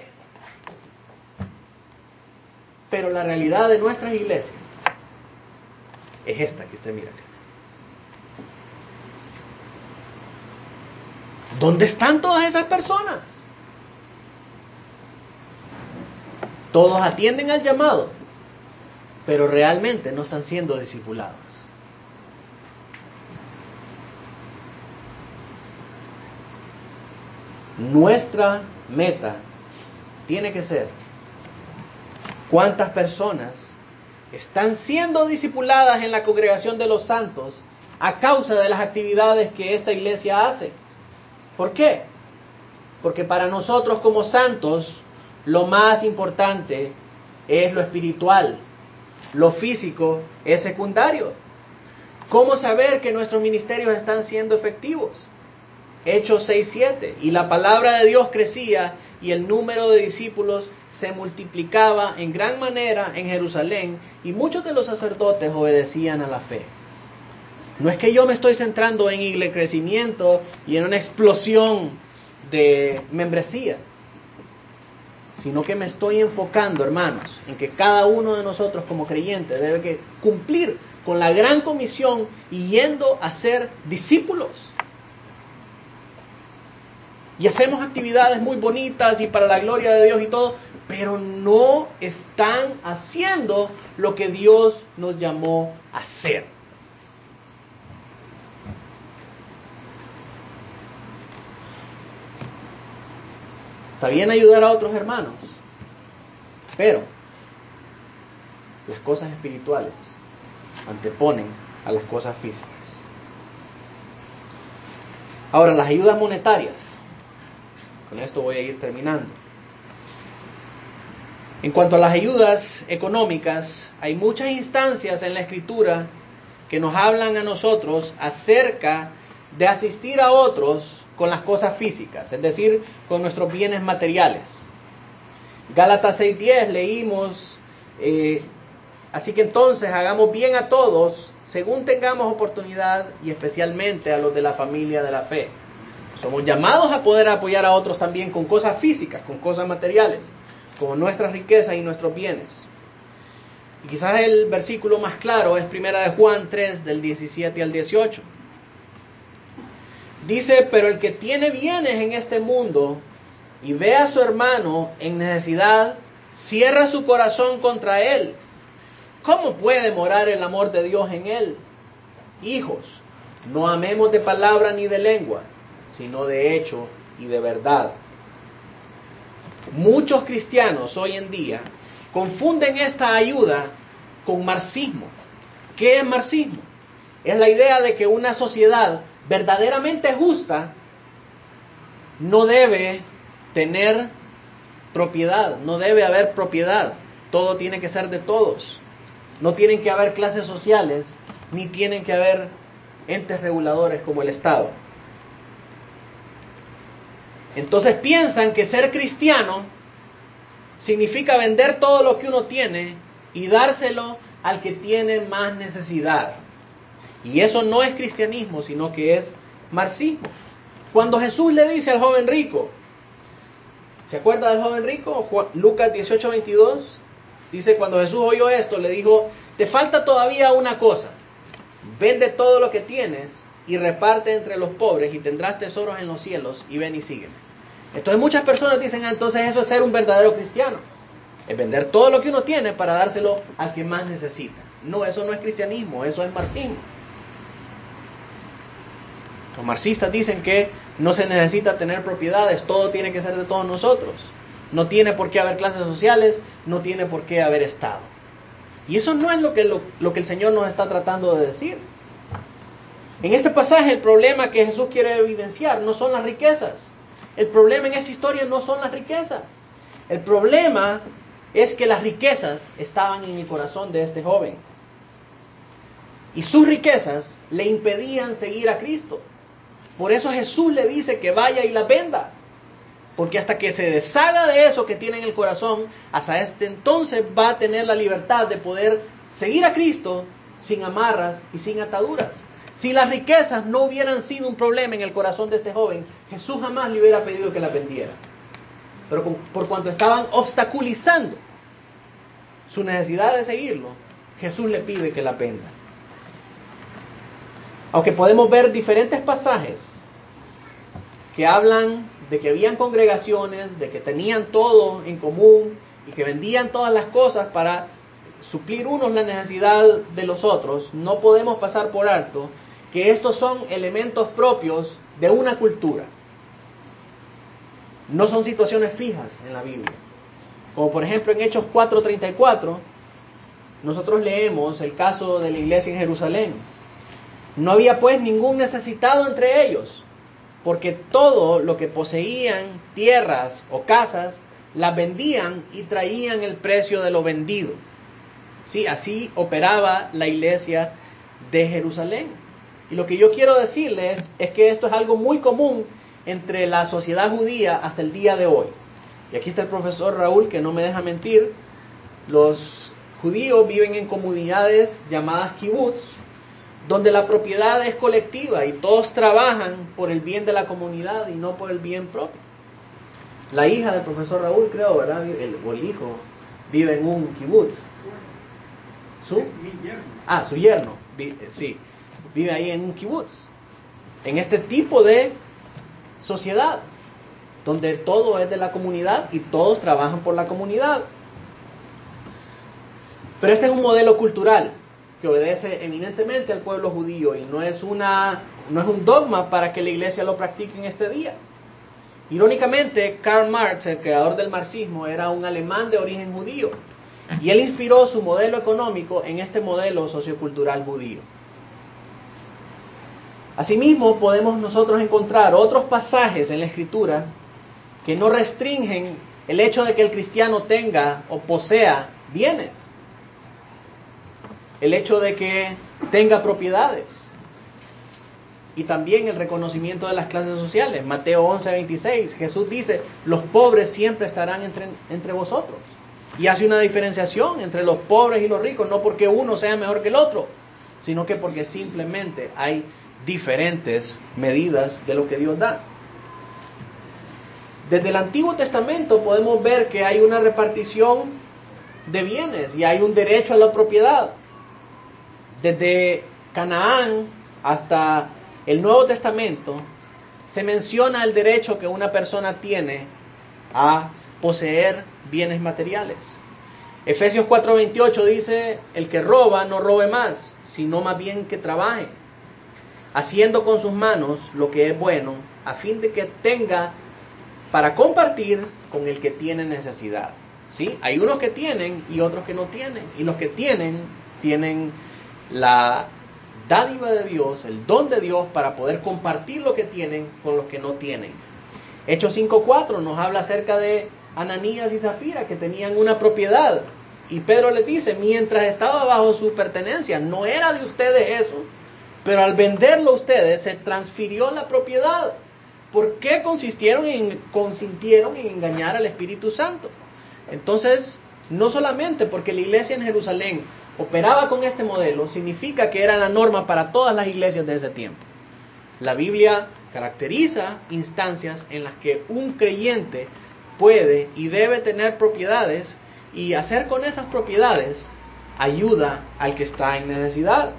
Pero la realidad de nuestras iglesias es esta que usted mira acá. ¿Dónde están todas esas personas? Todos atienden al llamado, pero realmente no están siendo discipulados. Nuestra meta tiene que ser cuántas personas están siendo discipuladas en la congregación de los santos a causa de las actividades que esta iglesia hace. ¿Por qué? Porque para nosotros como santos lo más importante es lo espiritual. Lo físico es secundario. ¿Cómo saber que nuestros ministerios están siendo efectivos? Hechos seis siete. Y la palabra de Dios crecía y el número de discípulos se multiplicaba en gran manera en Jerusalén y muchos de los sacerdotes obedecían a la fe. No es que yo me estoy centrando en el crecimiento y en una explosión de membresía, sino que me estoy enfocando, hermanos, en que cada uno de nosotros como creyentes debe que cumplir con la gran comisión y yendo a ser discípulos. Y hacemos actividades muy bonitas y para la gloria de Dios y todo, pero no están haciendo lo que Dios nos llamó a hacer. Está bien ayudar a otros hermanos, pero las cosas espirituales anteponen a las cosas físicas. Ahora, las ayudas monetarias. Con esto voy a ir terminando. En cuanto a las ayudas económicas, hay muchas instancias en la Escritura que nos hablan a nosotros acerca de asistir a otros con las cosas físicas, es decir, con nuestros bienes materiales. Gálatas seis diez leímos, eh, así que entonces hagamos bien a todos según tengamos oportunidad y especialmente a los de la familia de la fe. Somos llamados a poder apoyar a otros también con cosas físicas, con cosas materiales, con nuestras riquezas y nuestros bienes. Y quizás el versículo más claro es primera de Juan tres, del diecisiete al dieciocho. Dice, pero el que tiene bienes en este mundo y ve a su hermano en necesidad, cierra su corazón contra él. ¿Cómo puede morar el amor de Dios en él? Hijos, no amemos de palabra ni de lengua, sino de hecho y de verdad. Muchos cristianos hoy en día confunden esta ayuda con marxismo. ¿Qué es marxismo? Es la idea de que una sociedad verdaderamente justa no debe tener propiedad, no debe haber propiedad, todo tiene que ser de todos, no tienen que haber clases sociales, ni tienen que haber entes reguladores como el Estado. Entonces piensan que ser cristiano significa vender todo lo que uno tiene y dárselo al que tiene más necesidad. Y eso no es cristianismo, sino que es marxismo. Cuando Jesús le dice al joven rico, ¿se acuerda del joven rico? Lucas dieciocho veintidós dice, cuando Jesús oyó esto, le dijo, te falta todavía una cosa, vende todo lo que tienes y reparte entre los pobres y tendrás tesoros en los cielos y ven y sígueme. Entonces muchas personas dicen, ah, entonces eso es ser un verdadero cristiano, es vender todo lo que uno tiene para dárselo al que más necesita. No, eso no es cristianismo, eso es marxismo. Los marxistas dicen que no se necesita tener propiedades, todo tiene que ser de todos nosotros. No tiene por qué haber clases sociales, no tiene por qué haber Estado. Y eso no es lo que, lo, lo que el Señor nos está tratando de decir. En este pasaje el problema que Jesús quiere evidenciar no son las riquezas. El problema en esa historia no son las riquezas. El problema es que las riquezas estaban en el corazón de este joven. Y sus riquezas le impedían seguir a Cristo. Por eso Jesús le dice que vaya y la venda. Porque hasta que se deshaga de eso que tiene en el corazón, hasta este entonces va a tener la libertad de poder seguir a Cristo sin amarras y sin ataduras. Si las riquezas no hubieran sido un problema en el corazón de este joven, Jesús jamás le hubiera pedido que las vendiera. Pero por cuanto estaban obstaculizando su necesidad de seguirlo, Jesús le pide que las venda. Aunque podemos ver diferentes pasajes que hablan de que habían congregaciones, de que tenían todo en común y que vendían todas las cosas para suplir unos la necesidad de los otros, no podemos pasar por alto que estos son elementos propios de una cultura. No son situaciones fijas en la Biblia. Como por ejemplo en Hechos cuatro treinta y cuatro, nosotros leemos el caso de la iglesia en Jerusalén. No había pues ningún necesitado entre ellos, porque todo lo que poseían, tierras o casas, las vendían y traían el precio de lo vendido. Sí, así operaba la iglesia de Jerusalén. Y lo que yo quiero decirles es que esto es algo muy común entre la sociedad judía hasta el día de hoy. Y aquí está el profesor Raúl, que no me deja mentir. Los judíos viven en comunidades llamadas kibbutz, donde la propiedad es colectiva y todos trabajan por el bien de la comunidad y no por el bien propio. La hija del profesor Raúl, creo, ¿verdad? El, o el hijo, vive en un kibbutz. ¿Su? Ah, su yerno, sí, vive ahí en un kibbutz. En este tipo de sociedad, donde todo es de la comunidad y todos trabajan por la comunidad. Pero este es un modelo cultural que obedece eminentemente al pueblo judío y no es una, no es un dogma para que la iglesia lo practique en este día. Irónicamente, Karl Marx, el creador del marxismo, era un alemán de origen judío y él inspiró su modelo económico en este modelo sociocultural judío. Asimismo, podemos nosotros encontrar otros pasajes en la Escritura que no restringen el hecho de que el cristiano tenga o posea bienes. El hecho de que tenga propiedades. Y también el reconocimiento de las clases sociales. Mateo once veintiséis, Jesús dice, los pobres siempre estarán entre, entre vosotros. Y hace una diferenciación entre los pobres y los ricos, no porque uno sea mejor que el otro, sino que porque simplemente hay diferentes medidas de lo que Dios da. Desde el Antiguo Testamento podemos ver que hay una repartición de bienes y hay un derecho a la propiedad. Desde Canaán hasta el Nuevo Testamento se menciona el derecho que una persona tiene a poseer bienes materiales. Efesios cuatro veintiocho dice, el que roba no robe más, sino más bien que trabaje, haciendo con sus manos lo que es bueno, a fin de que tenga para compartir con el que tiene necesidad. ¿Sí? Hay unos que tienen y otros que no tienen. Y los que tienen, tienen la dádiva de Dios, el don de Dios para poder compartir lo que tienen con los que no tienen. Hechos cinco cuatro nos habla acerca de Ananías y Zafira, que tenían una propiedad. Y Pedro les dice, mientras estaba bajo su pertenencia, no era de ustedes eso, pero al venderlo a ustedes se transfirió la propiedad. ¿Por qué consistieron en, consintieron en engañar al Espíritu Santo? Entonces, no solamente porque la iglesia en Jerusalén operaba con este modelo, significa que era la norma para todas las iglesias de ese tiempo. La Biblia caracteriza instancias en las que un creyente puede y debe tener propiedades y hacer con esas propiedades ayuda al que está en necesidad.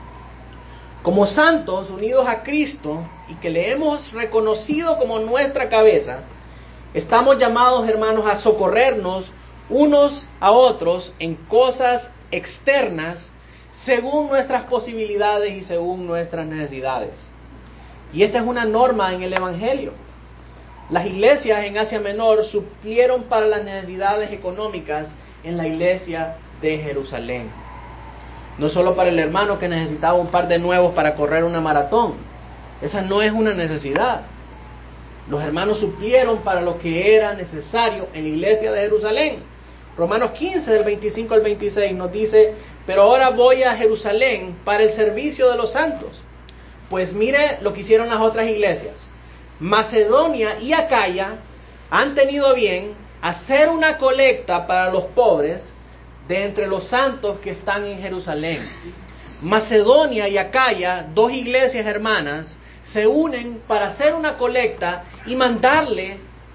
Como santos unidos a Cristo y que le hemos reconocido como nuestra cabeza, estamos llamados, hermanos, a socorrernos unos a otros en cosas externas según nuestras posibilidades y según nuestras necesidades. Y esta es una norma en el Evangelio. Las iglesias en Asia Menor suplieron para las necesidades económicas en la iglesia de Jerusalén. No solo para el hermano que necesitaba un par de nuevos para correr una maratón. Esa no es una necesidad. Los hermanos suplieron para lo que era necesario en la iglesia de Jerusalén. Romanos quince, del veinticinco al veintiséis, nos dice, pero ahora voy a Jerusalén para el servicio de los santos, Pues mire lo que hicieron las otras iglesias. Macedonia y Acaya han tenido bien hacer una colecta para los pobres de entre los santos que están en Jerusalén. Macedonia y Acaya, dos iglesias hermanas, se unen para hacer una colecta y mandarle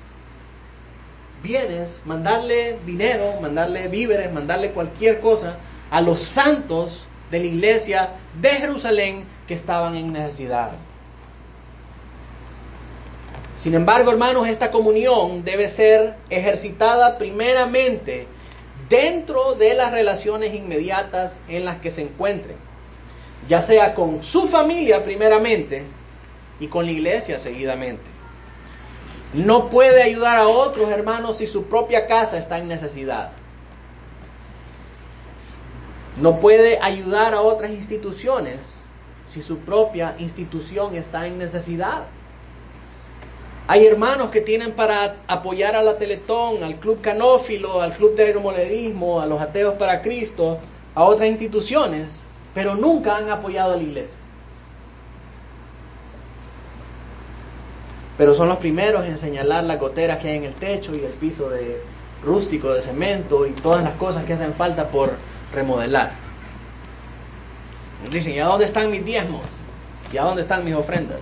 bienes, mandarle dinero, mandarle víveres, mandarle cualquier cosa a los santos de la iglesia de Jerusalén que estaban en necesidad. Sin embargo, hermanos, esta comunión debe ser ejercitada primeramente dentro de las relaciones inmediatas en las que se encuentren, ya sea con su familia primeramente y con la iglesia seguidamente. No puede ayudar a otros, hermanos, si su propia casa está en necesidad. No puede ayudar a otras instituciones si su propia institución está en necesidad. Hay hermanos que tienen para apoyar a la Teletón, al Club Canófilo, al Club de Aeromodelismo, a los Ateos para Cristo, a otras instituciones, pero nunca han apoyado a la iglesia. Pero son los primeros en señalar las goteras que hay en el techo y el piso de rústico de cemento y todas las cosas que hacen falta por remodelar. Nos dicen, ¿y a dónde están mis diezmos? ¿Y a dónde están mis ofrendas?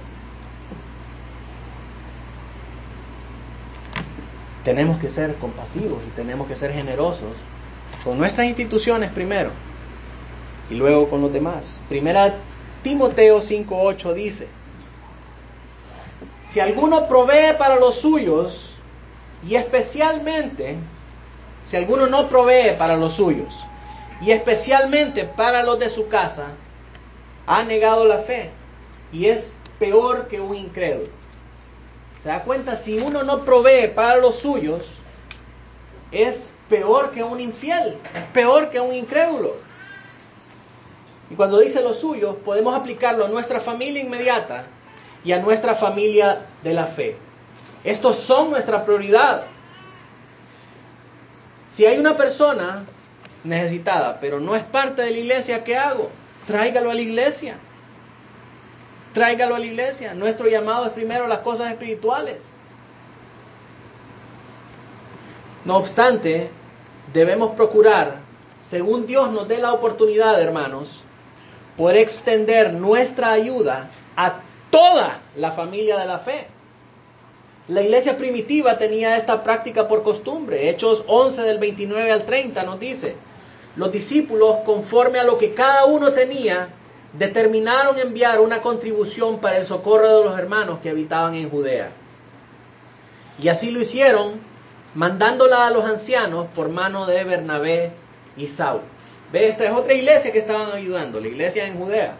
Tenemos que ser compasivos y tenemos que ser generosos con nuestras instituciones primero y luego con los demás. Primera Timoteo cinco ocho dice: si alguno provee para los suyos, y especialmente, si alguno no provee para los suyos, y especialmente para los de su casa, ha negado la fe y es peor que un incrédulo. ¿Se da cuenta? Si uno no provee para los suyos, es peor que un infiel, es peor que un incrédulo. Y cuando dice los suyos, podemos aplicarlo a nuestra familia inmediata y a nuestra familia de la fe. Estos son nuestra prioridad. Si hay una persona necesitada, pero no es parte de la iglesia, ¿qué hago? Tráigalo a la iglesia. Tráigalo a la iglesia. Nuestro llamado es primero las cosas espirituales. No obstante, debemos procurar, según Dios nos dé la oportunidad, hermanos, poder extender nuestra ayuda a toda la familia de la fe. La iglesia primitiva tenía esta práctica por costumbre. Hechos once del veintinueve al treinta nos dice: los discípulos, conforme a lo que cada uno tenía, determinaron enviar una contribución para el socorro de los hermanos que habitaban en Judea. Y así lo hicieron, mandándola a los ancianos por mano de Bernabé y Saulo. ¿Ve? Esta es otra iglesia que estaban ayudando, la iglesia en Judea.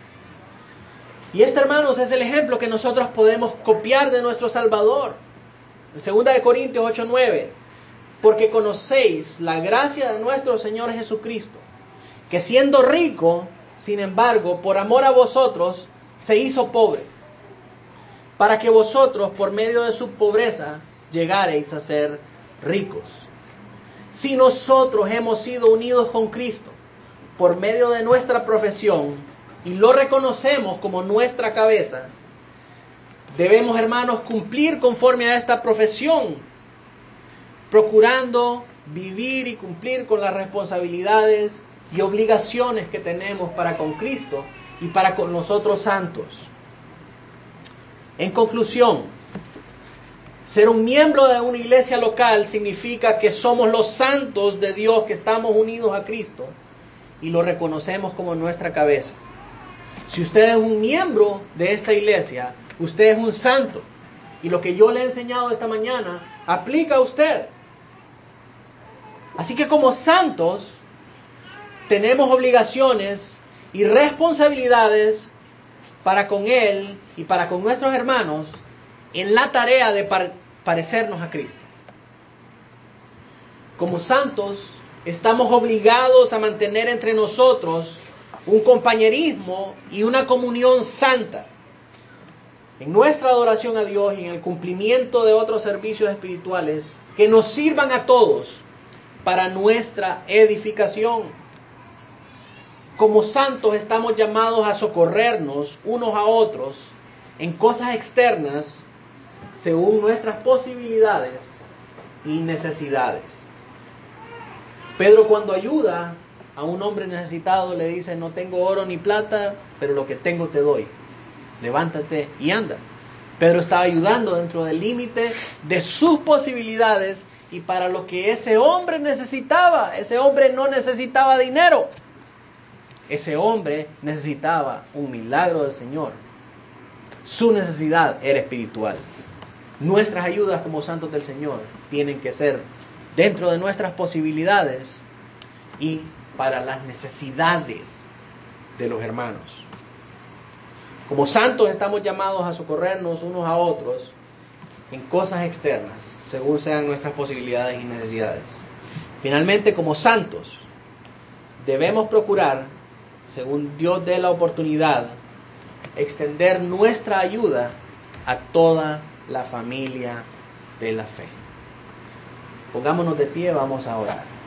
Y este, hermanos, es el ejemplo que nosotros podemos copiar de nuestro Salvador. En segunda de Corintios ocho nueve: porque conocéis la gracia de nuestro Señor Jesucristo, que siendo rico, sin embargo, por amor a vosotros, se hizo pobre, para que vosotros, por medio de su pobreza, llegareis a ser ricos. Si nosotros hemos sido unidos con Cristo por medio de nuestra profesión y lo reconocemos como nuestra cabeza, debemos, hermanos, cumplir conforme a esta profesión, procurando vivir y cumplir con las responsabilidades y obligaciones que tenemos para con Cristo y para con nosotros santos. En conclusión, ser un miembro de una iglesia local significa que somos los santos de Dios que estamos unidos a Cristo y lo reconocemos como nuestra cabeza. Si usted es un miembro de esta iglesia, usted es un santo. Y lo que yo le he enseñado esta mañana aplica a usted. Así que como santos, tenemos obligaciones y responsabilidades para con Él y para con nuestros hermanos en la tarea de par- parecernos a Cristo. Como santos, estamos obligados a mantener entre nosotros un compañerismo y una comunión santa en nuestra adoración a Dios y en el cumplimiento de otros servicios espirituales que nos sirvan a todos para nuestra edificación. como santos estamos llamados a socorrernos unos a otros en cosas externas según nuestras posibilidades y necesidades. Pedro, cuando ayuda a un hombre necesitado, le dice: no tengo oro ni plata, pero lo que tengo te doy. Levántate y anda. Pedro estaba ayudando dentro del límite de sus posibilidades y para lo que ese hombre necesitaba. Ese hombre no necesitaba dinero. Ese hombre necesitaba un milagro del Señor. Su necesidad era espiritual. Nuestras ayudas como santos del Señor tienen que ser dentro de nuestras posibilidades y para las necesidades de los hermanos. Como santos estamos llamados a socorrernos unos a otros en cosas externas, según sean nuestras posibilidades y necesidades. Finalmente, como santos, debemos procurar, según Dios dé la oportunidad, extender nuestra ayuda a toda la familia de la fe. Pongámonos de pie, vamos a orar.